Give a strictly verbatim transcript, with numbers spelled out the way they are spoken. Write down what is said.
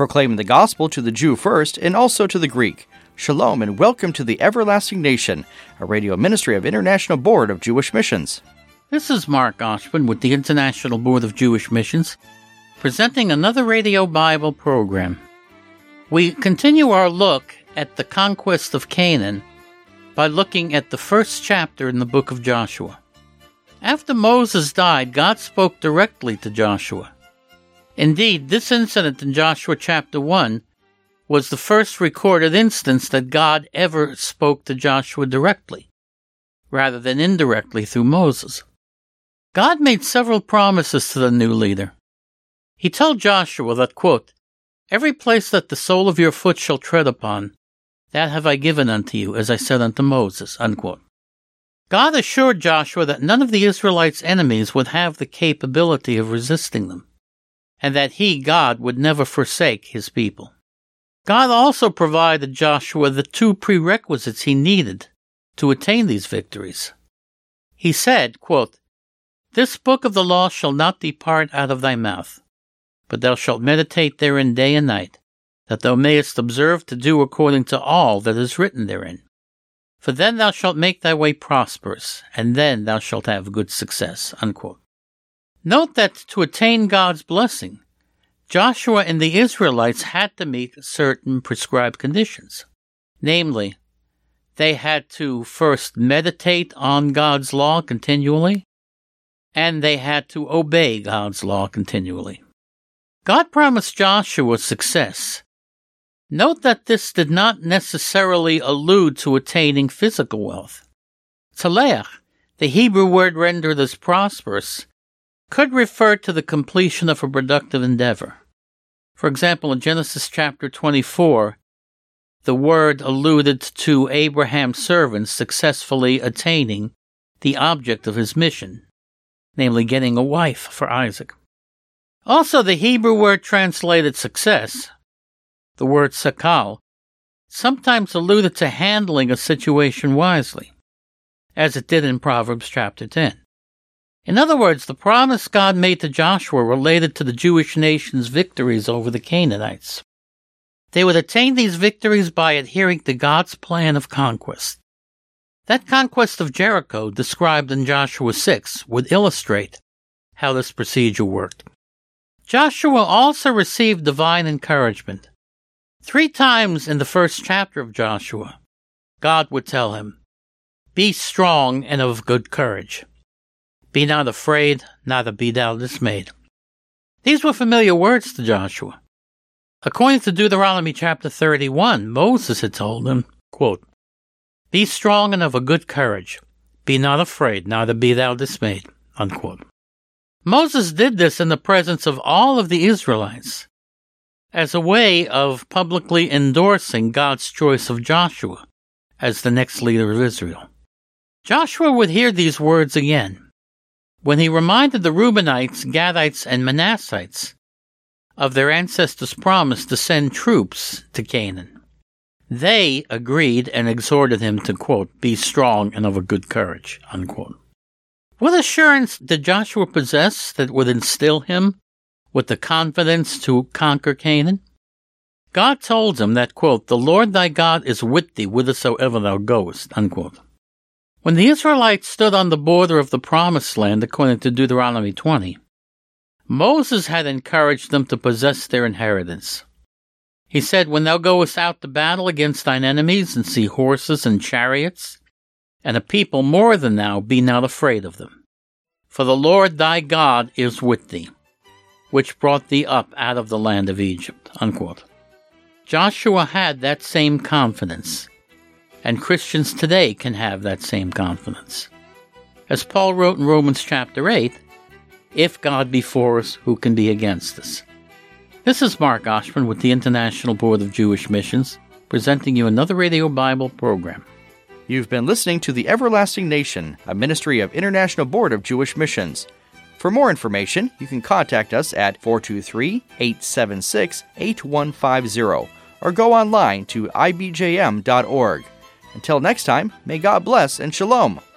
proclaiming the gospel to the Jew first and also to the Greek. Shalom and welcome to the Everlasting Nation, a radio ministry of International Board of Jewish Missions. This is Mark Oshman with the International Board of Jewish Missions, presenting another radio Bible program. We continue our look at the conquest of Canaan by looking at the first chapter in the book of Joshua. After Moses died, God spoke directly to Joshua. Indeed, this incident in Joshua chapter one was the first recorded instance that God ever spoke to Joshua directly, rather than indirectly through Moses. God made several promises to the new leader. He told Joshua that, quote, "Every place that the sole of your foot shall tread upon, that have I given unto you, as I said unto Moses," unquote. God assured Joshua that none of the Israelites' enemies would have the capability of resisting them, and that he, God, would never forsake his people. God also provided Joshua the two prerequisites he needed to attain these victories. He said, quote, "This book of the law shall not depart out of thy mouth, but thou shalt meditate therein day and night, that thou mayest observe to do according to all that is written therein. For then thou shalt make thy way prosperous, and then thou shalt have good success," unquote. Note that to attain God's blessing, Joshua and the Israelites had to meet certain prescribed conditions. Namely, they had to first meditate on God's law continually, and they had to obey God's law continually. God promised Joshua success. Note that this did not necessarily allude to attaining physical wealth. Tzaleach, the Hebrew word rendered as prosperous, could refer to the completion of a productive endeavor. For example, in Genesis chapter twenty-four, the word alluded to Abraham's servant successfully attaining the object of his mission, namely getting a wife for Isaac. Also, the Hebrew word translated success, the word sakal, sometimes alluded to handling a situation wisely, as it did in Proverbs chapter ten. In other words, the promise God made to Joshua related to the Jewish nation's victories over the Canaanites. They would attain these victories by adhering to God's plan of conquest. That conquest of Jericho, described in Joshua six, would illustrate how this procedure worked. Joshua also received divine encouragement. Three times in the first chapter of Joshua, God would tell him, "Be strong and of good courage. Be not afraid, neither be thou dismayed." These were familiar words to Joshua. According to Deuteronomy chapter thirty-one, Moses had told him, quote, "Be strong and of a good courage. Be not afraid, neither be thou dismayed," unquote. Moses did this in the presence of all of the Israelites as a way of publicly endorsing God's choice of Joshua as the next leader of Israel. Joshua would hear these words again when he reminded the Reubenites, Gadites, and Manassites of their ancestors' promise to send troops to Canaan. They agreed and exhorted him to, quote, "Be strong and of a good courage," unquote. What assurance did Joshua possess that would instill him with the confidence to conquer Canaan? God told him that, quote, "The Lord thy God is with thee whithersoever thou goest," unquote. When the Israelites stood on the border of the Promised Land, according to Deuteronomy twenty, Moses had encouraged them to possess their inheritance. He said, "When thou goest out to battle against thine enemies, and see horses and chariots, and a people more than thou, be not afraid of them. For the Lord thy God is with thee, which brought thee up out of the land of Egypt," unquote. Joshua had that same confidence, and Christians today can have that same confidence. As Paul wrote in Romans chapter eight, "If God be for us, who can be against us?" This is Mark Oshman with the International Board of Jewish Missions, presenting you another Radio Bible program. You've been listening to The Everlasting Nation, a ministry of International Board of Jewish Missions. For more information, you can contact us at four two three, eight seven six, eight one five zero or go online to I B J M dot org. Until next time, may God bless and shalom.